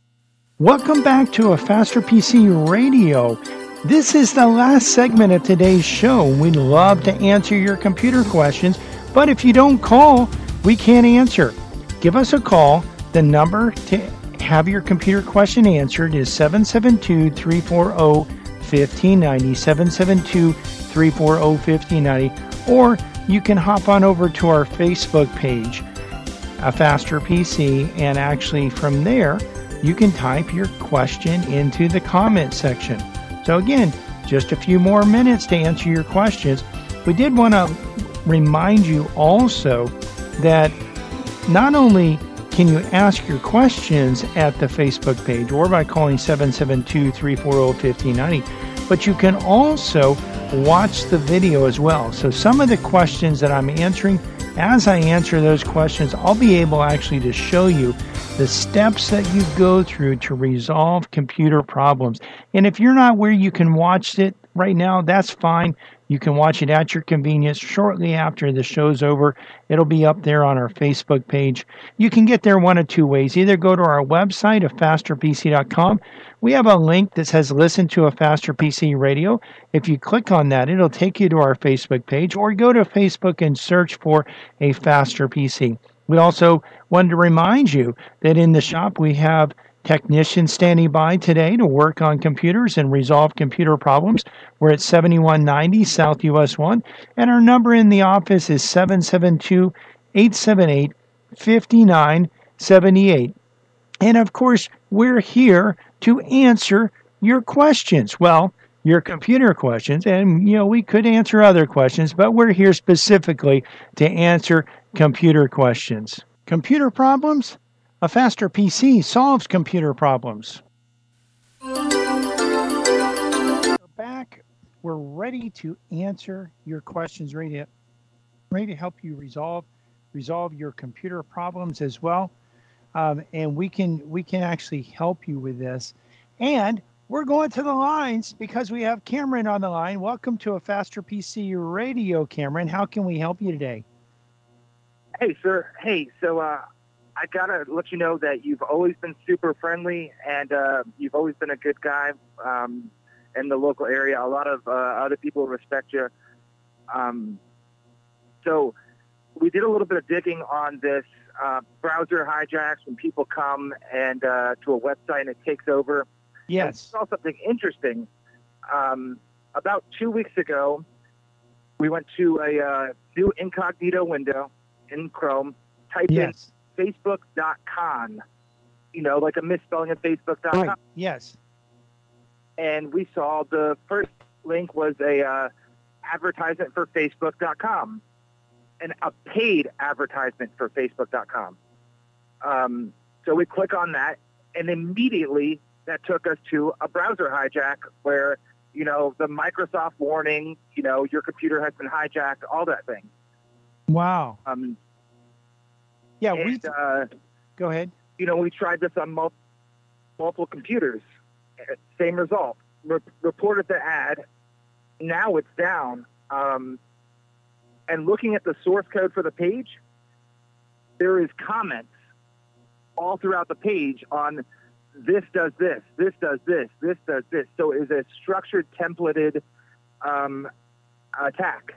S5: Welcome back to a Faster P C Radio. This is the last segment of today's show. We'd love to answer your computer questions, but if you don't call, we can't answer. Give us a call. The number to have your computer question answered is seven seven two, three four zero, one five nine zero, seven seven two, three four zero, one five nine zero, or you can hop on over to our Facebook page, A Faster P C, and actually from there, you can type your question into the comment section. So again, just a few more minutes to answer your questions. We did want to remind you also that not only can you ask your questions at the Facebook page or by calling seven seven two, three four zero, one five nine zero, but you can also watch the video as well. So some of the questions that I'm answering, as I answer those questions, I'll be able actually to show you the steps that you go through to resolve computer problems. And if you're not where you can watch it right now, that's fine. You can watch it at your convenience shortly after the show's over. It'll be up there on our Facebook page. You can get there one of two ways. Either go to our website, a faster p c dot com. We have a link that says listen to a Faster P C Radio. If you click on that, it'll take you to our Facebook page, or go to Facebook and search for a Faster P C. We also wanted to remind you that in the shop we have technicians standing by today to work on computers and resolve computer problems. We're at seventy-one ninety South U S one, and our number in the office is seven seven two, eight seven eight, five nine seven eight. And of course, we're here to answer your questions. Well, your computer questions, and you know, we could answer other questions, but we're here specifically to answer computer questions. Computer problems? A Faster P C solves computer problems. We're back. We're ready to answer your questions, ready to, ready to help you resolve resolve your computer problems as well. Um, and we can we can actually help you with this. And we're going to the lines because we have Cameron on the line. Welcome to a Faster P C Radio, Cameron. How can we help you today?
S6: Hey, sir. Hey, so uh, I got to let you know that you've always been super friendly, and uh, you've always been a good guy um, in the local area. A lot of uh, other people respect you. Um, so we did a little bit of digging on this uh, browser hijacks when people come and uh, to a website and it takes over. And we
S5: Yes.
S6: saw something interesting. Um, about two weeks ago, we went to a uh, new incognito window in Chrome, typed
S5: Yes.
S6: in facebook dot com, you know, like a misspelling of facebook dot com.
S5: Right. Yes.
S6: And we saw the first link was a uh, advertisement for facebook dot com, and a paid advertisement for facebook dot com. Um, so we click on that, and immediately that took us to a browser hijack where, you know, the Microsoft warning, you know, your computer has been hijacked, all that thing.
S5: Wow.
S6: Um,
S5: Yeah. We.
S6: and, uh,
S5: Go ahead.
S6: you know, we tried this on mul- multiple computers. Uh, Same result. Re- reported the ad. Now it's down. Um, and looking at the source code for the page, there is comments all throughout the page on this does this, this does this, this does this. So it is a structured, templated um, attack.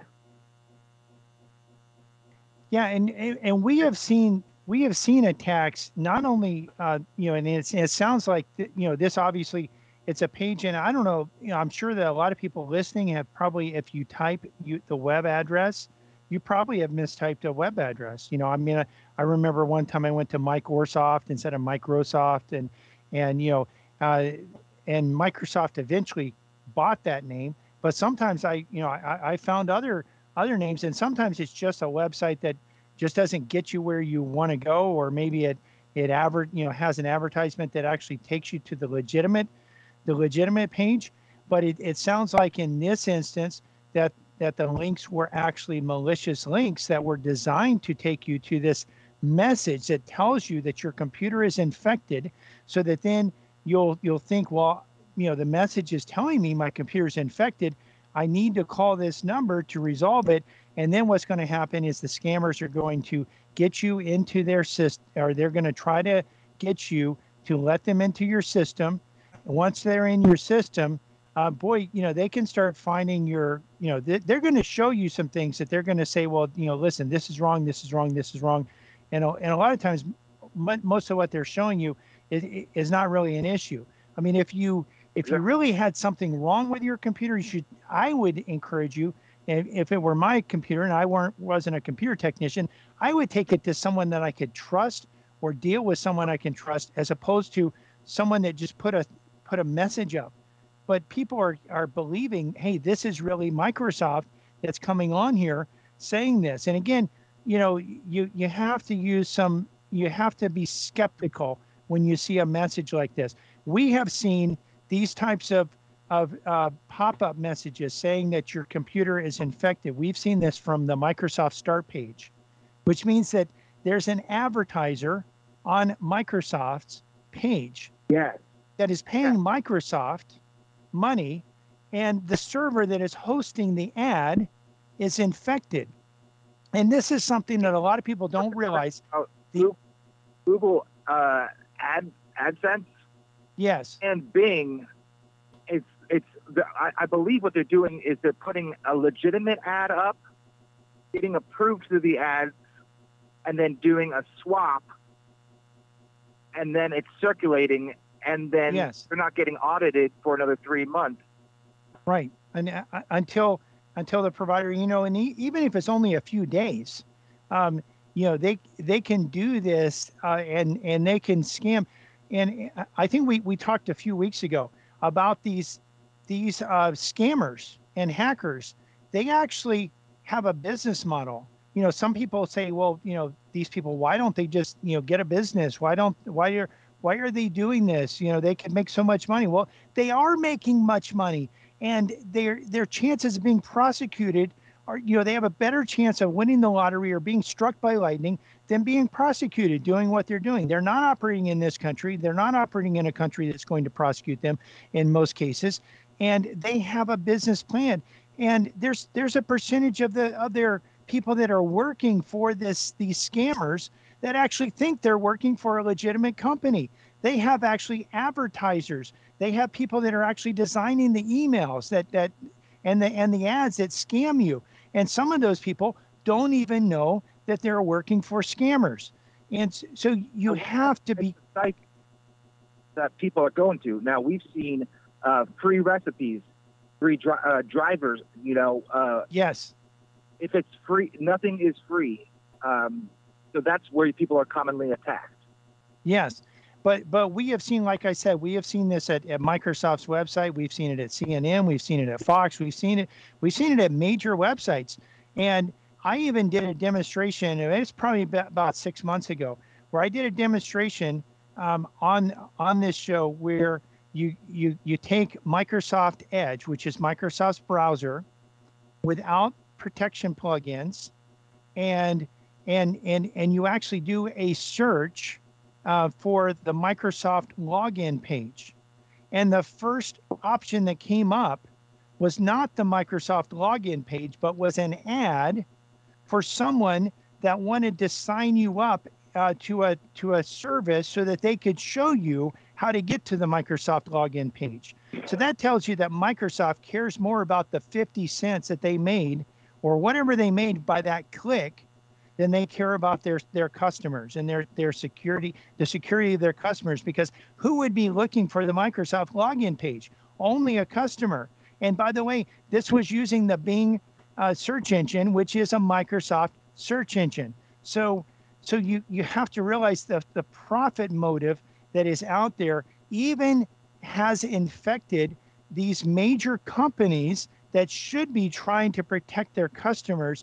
S5: Yeah, and and and we have seen we have seen attacks not only uh, you know, and it's, it sounds like th- you know, this obviously it's a page, and I don't know, you know, I'm sure that a lot of people listening have probably, if you type you, the web address, you probably have mistyped a web address. You know, I mean, I, I remember one time I went to Microsoft instead of Microsoft, and and you know, uh, and Microsoft eventually bought that name, but sometimes I you know I, I found other other names, and sometimes it's just a website that just doesn't get you where you want to go, or maybe it it adver- you know has an advertisement that actually takes you to the legitimate the legitimate page. But it, it sounds like in this instance that that the links were actually malicious links that were designed to take you to this message that tells you that your computer is infected, so that then you'll you'll think, well, you know, the message is telling me my computer is infected. I need to call this number to resolve it. And then what's going to happen is the scammers are going to get you into their system, or they're going to try to get you to let them into your system. Once they're in your system, uh, boy, you know, they can start finding your, you know, they, they're going to show you some things that they're going to say, well, you know, listen, this is wrong, this is wrong, this is wrong. And, a- and a lot of times, m- most of what they're showing you is, is not really an issue. I mean, if you if you really had something wrong with your computer, you should, I would encourage you, if, if it were my computer and I weren't wasn't a computer technician, I would take it to someone that I could trust, or deal with someone I can trust, as opposed to someone that just put a put a message up. But people are, are believing, hey, this is really Microsoft that's coming on here saying this. And again, you know, you, you have to use some, you have to be skeptical when you see a message like this. We have seen these types of, of uh, pop-up messages saying that your computer is infected. We've seen this from the Microsoft Start page, which means that there's an advertiser on Microsoft's page
S6: Yes.
S5: that is paying Microsoft money, and the server that is hosting the ad is infected. And this is something that a lot of people don't realize.
S6: Oh,
S5: The-
S6: Google uh, Ad AdSense
S5: Yes.
S6: and Bing, it's it's. The, I, I believe what they're doing is they're putting a legitimate ad up, getting approved to the ads, and then doing a swap, and then it's circulating, and then
S5: Yes.
S6: they're not getting audited for another three months.
S5: Right. And uh, until until the provider, you know, and e- even if it's only a few days, um, you know, they they can do this, uh, and and they can scam. And I think we we talked a few weeks ago about these these uh, scammers and hackers. They actually have a business model. You know, some people say, well, you know, these people, why don't they just, you know, get a business? Why don't why are why are they doing this? You know, they can make so much money. Well, they are making much money, and their their chances of being prosecuted are, you know, they have a better chance of winning the lottery or being struck by lightning than being prosecuted doing what they're doing. They're not operating in this country. They're not operating in a country that's going to prosecute them in most cases, and they have a business plan. And there's there's a percentage of the of their people that are working for this these scammers that actually think they're working for a legitimate company. They have actually advertisers. They have people that are actually designing the emails that that and the and the ads that scam you. And some of those people don't even know that they're working for scammers. And s- so you have to be,
S6: Site that people are going to. Now, we've seen uh, free recipes, free dri- uh, drivers, you know, uh,
S5: yes,
S6: if it's free, nothing is free. Um, so that's where people are commonly attacked.
S5: yes. But but we have seen, like I said, we have seen this at, at Microsoft's website. We've seen it at C N N. We've seen it at Fox. We've seen it. We've seen it at major websites. And I even did a demonstration. And it's probably about, about six months ago, where I did a demonstration um, on on this show where you you you take Microsoft Edge, which is Microsoft's browser, without protection plugins, and and and and you actually do a search uh, for the Microsoft login page. And the first option that came up was not the Microsoft login page, but was an ad for someone that wanted to sign you up uh, to a to a service so that they could show you how to get to the Microsoft login page. So that tells you that Microsoft cares more about the fifty cents that they made or whatever they made by that click than they care about their their customers and their their security, the security of their customers. Because who would be looking for the Microsoft login page? Only a customer. And by the way, this was using the Bing uh, search engine, which is a Microsoft search engine. So so you you have to realize the the profit motive that is out there even has infected these major companies that should be trying to protect their customers.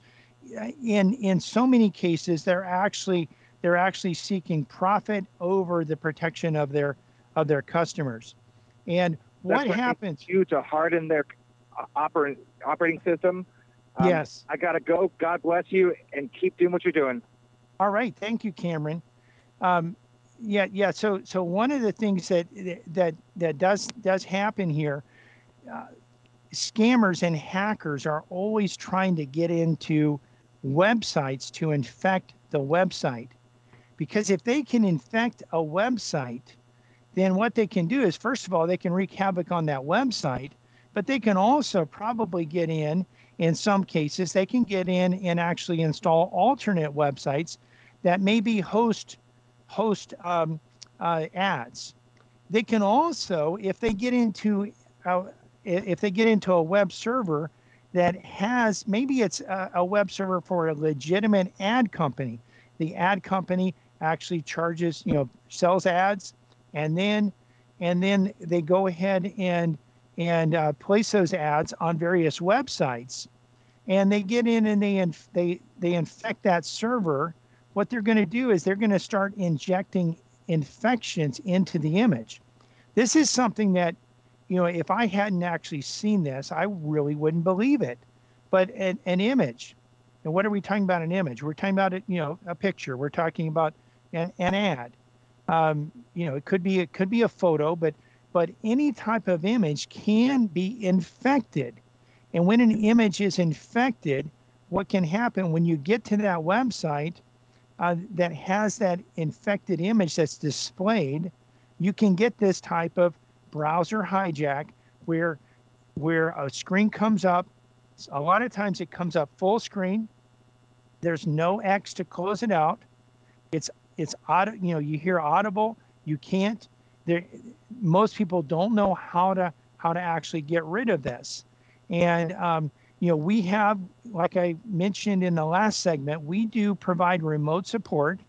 S5: In in so many cases, they're actually they're actually seeking profit over the protection of their of their customers. And what
S6: That's
S5: happens?
S6: You to harden their uh, operating operating system. Um,
S5: Yes.
S6: I gotta go. God bless you, and keep doing what you're doing.
S5: All right, thank you, Cameron. Um, yeah, yeah. So, so one of the things that that that does does happen here, uh, scammers and hackers are always trying to get into websites to infect the website, because if they can infect a website, then what they can do is, first of all, they can wreak havoc on that website, but they can also probably get in. In some cases, they can get in and actually install alternate websites that maybe host host um, uh, ads. They can also, if they get into uh, if they get into a web server that has, maybe it's a, a web server for a legitimate ad company. The ad company actually charges, you know, sells ads, and then and then they go ahead and and uh, place those ads on various websites, and they get in and they inf- they they infect that server. What they're going to do is they're going to start injecting infections into the image. This is something that, you know, if I hadn't actually seen this, I really wouldn't believe it. But an, an image, and what are we talking about? An image? We're talking about it, you know, a picture. We're talking about an, an ad. Um, you know, it could be it could be a photo, but but any type of image can be infected. And when an image is infected, what can happen when you get to that website uh, that has that infected image that's displayed, you can get this type of browser hijack where where a screen comes up. A lot of times it comes up full screen. There's no X to close it out. It's it's audio, you know, you hear audible. You can't. There, most people don't know how to how to actually get rid of this. And um, you know, we have, like I mentioned in the last segment, we do provide remote support.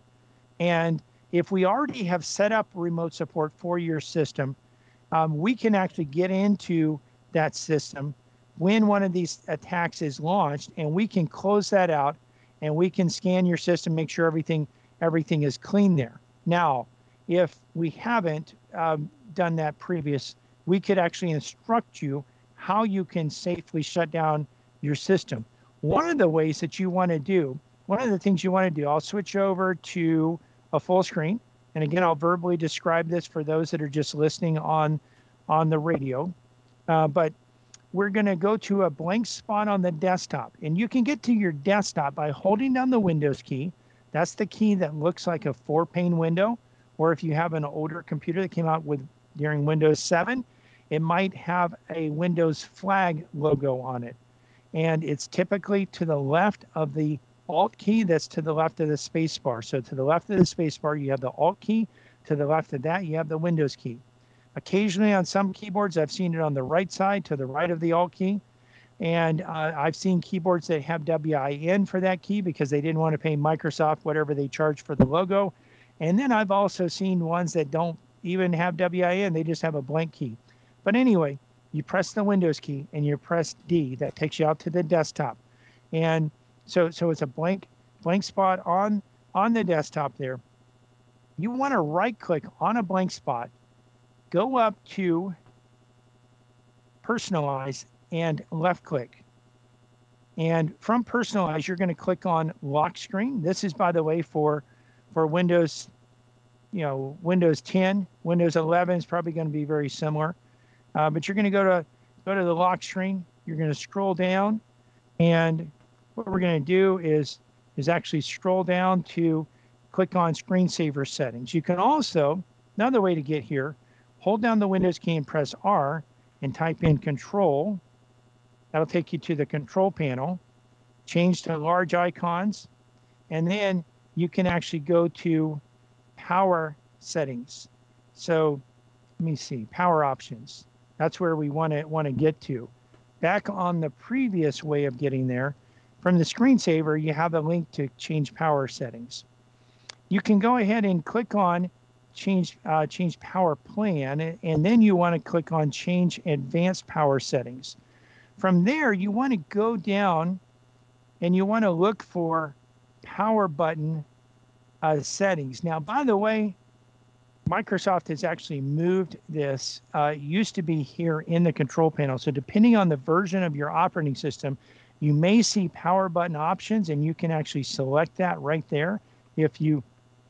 S5: And if we already have set up remote support for your system, um, we can actually get into that system when one of these attacks is launched, and we can close that out, and we can scan your system, make sure everything everything is clean there. Now, if we haven't um, done that previous, we could actually instruct you how you can safely shut down your system. One of the ways that you want to do, one of the things you want to do, I'll switch over to a full screen. And again, I'll verbally describe this for those that are just listening on, on the radio. Uh, but we're going to go to a blank spot on the desktop. And you can get to your desktop by holding down the Windows key. That's the key that looks like a four-pane window. Or if you have an older computer that came out with during Windows seven, it might have a Windows flag logo on it. And it's typically to the left of the Alt key that's to the left of the space bar. So to the left of the space bar, you have the Alt key. To the left of that, you have the Windows key. Occasionally on some keyboards, I've seen it on the right side to the right of the Alt key. And uh, I've seen keyboards that have W I N for that key because they didn't want to pay Microsoft whatever they charge for the logo. And then I've also seen ones that don't even have W I N. They just have a blank key. But anyway, you press the Windows key and you press D. That takes you out to the desktop. And so so it's a blank blank spot on, on the desktop there. You want to right click on a blank spot, go up to Personalize and left click. And from Personalize, you're going to click on Lock Screen. This is, by the way, for for Windows, you know, Windows ten. Windows eleven is probably going to be very similar. Uh, but you're going to go to go to the lock screen. You're going to scroll down, and what we're going to do is is actually scroll down to click on Screensaver Settings. You can also, another way to get here, hold down the Windows key and press R and type in Control. That'll take you to the control panel. Change to large icons, and then you can actually go to Power Settings. So let me see, Power Options. That's where we want to want to get to. Back on the previous way of getting there, from the screensaver, you have a link to change power settings. You can go ahead and click on change uh, change power plan, and then you want to click on change advanced power settings. From there, you want to go down and you want to look for power button uh, settings. Now, by the way, Microsoft has actually moved this. Uh, it used to be here in the control panel. So depending on the version of your operating system, you may see power button options, and you can actually select that right there if you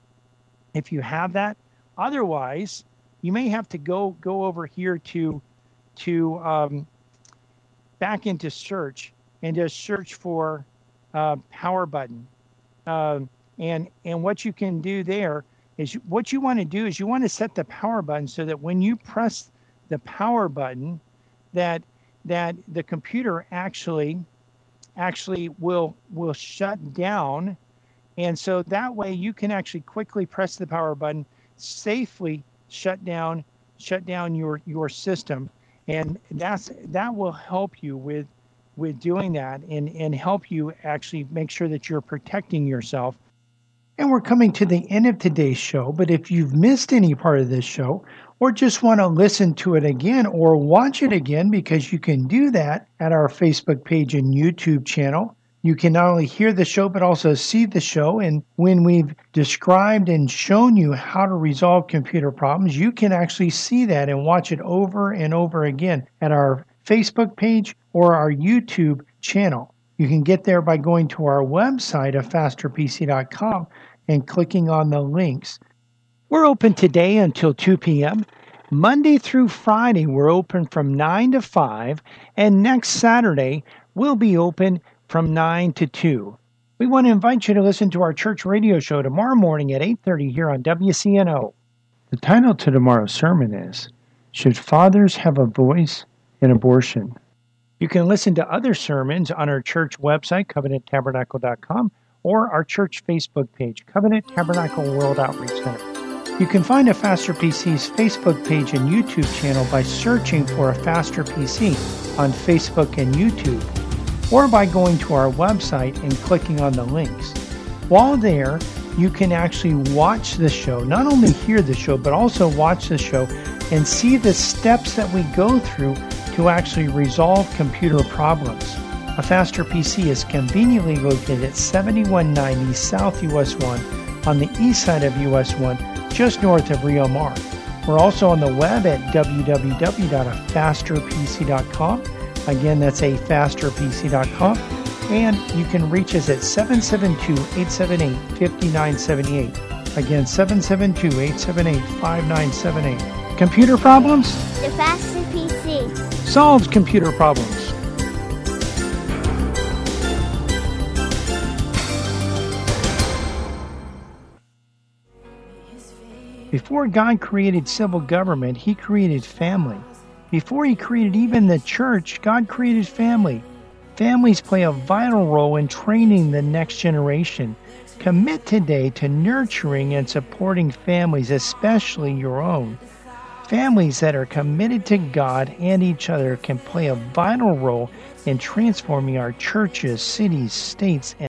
S5: if you have that. Otherwise, you may have to go go over here to to um, back into search and just search for uh, power button. Uh, and and what you can do there is you, what you want to do is you want to set the power button so that when you press the power button, that that the computer actually actually will will shut down. And so that way you can actually quickly press the power button, safely shut down shut down your your system. And that's that will help you with with doing that and, and help you actually make sure that you're protecting yourself. And we're coming to the end of today's show, but if you've missed any part of this show or just want to listen to it again or watch it again, because you can do that at our Facebook page and YouTube channel. You can not only hear the show, but also see the show. And when we've described and shown you how to resolve computer problems, you can actually see that and watch it over and over again at our Facebook page or our YouTube channel. You can get there by going to our website at faster p c dot com and clicking on the links. We're open today until two p.m. Monday through Friday, we're open from nine to five. And next Saturday, we'll be open from nine to two. We want to invite you to listen to our church radio show tomorrow morning at eight thirty here on W C N O. The title to tomorrow's sermon is, Should Fathers Have a Voice in Abortion? You can listen to other sermons on our church website, covenant tabernacle dot com, or our church Facebook page, Covenant Tabernacle World Outreach Center. You can find a Faster P C's Facebook page and YouTube channel by searching for a Faster P C on Facebook and YouTube, or by going to our website and clicking on the links. While there, you can actually watch the show, not only hear the show, but also watch the show and see the steps that we go through to actually resolve computer problems. A Faster P C is conveniently located at seventy-one ninety South U S one on the east side of U S one, just north of Rio Mar. We're also on the web at w w w dot a faster p c dot com. Again, that's a faster p c dot com. And you can reach us at seven seven two, eight seven eight, five nine seven eight. Again, seven seven two, eight seven eight, five nine seven eight. Computer problems?
S1: The Faster P C
S5: solves computer problems. Before God created civil government, He created family. Before He created even the church, God created family. Families play a vital role in training the next generation. Commit today to nurturing and supporting families, especially your own. Families that are committed to God and each other can play a vital role in transforming our churches, cities, states, and